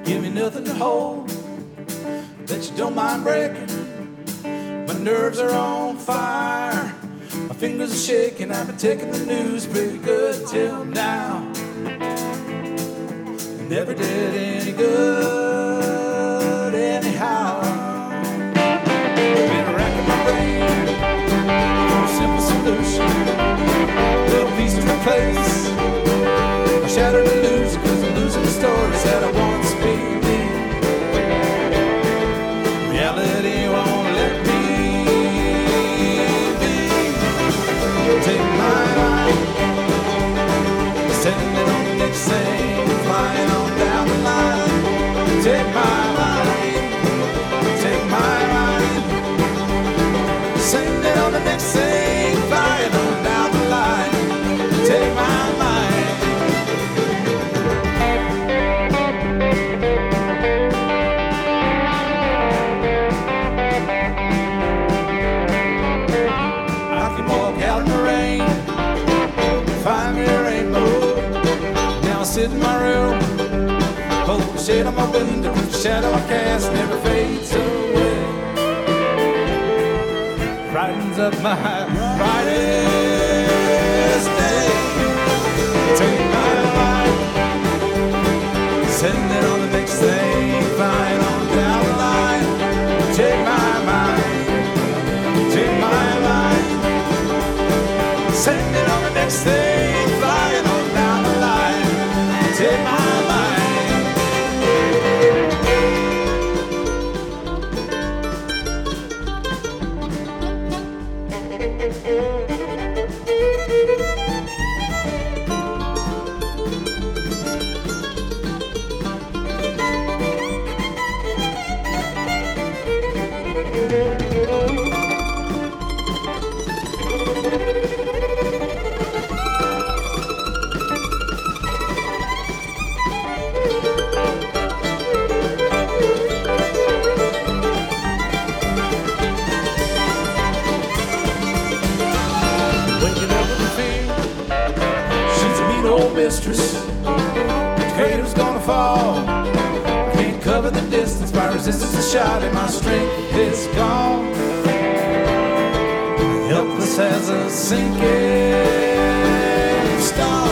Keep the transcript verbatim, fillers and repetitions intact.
Give me nothing to hold that you don't mind breaking. My nerves are on fire, my fingers are shaking. I've been taking the news pretty good till now. It never did any good anyhow. Been racking my brain for a simple solution, little piece to replace my shattered illusion, 'cause I'm losing the stories that I once believed. Reality won't let me be. Take my mind, send it on the next thing, flying on down the line. Take my mind, take my mind, send it on the next thing, flying on down the line. Take my mind. I can walk out in the rain, find me a rainbow. Now I sit in my room, hold the shade on my window, the shadow I cast never fades away. Brightens up my brightest day. Take my mind, send it on the next thing, flying on down the line. Take my mind, take my mind, send it on the next thing, flying on down the line. Take my mind. Waking up with the fear, she's a mean old mistress. The crater's gonna fall, can't cover the distance. My resistance is shot and my strength is gone. Helpless as a sinking star.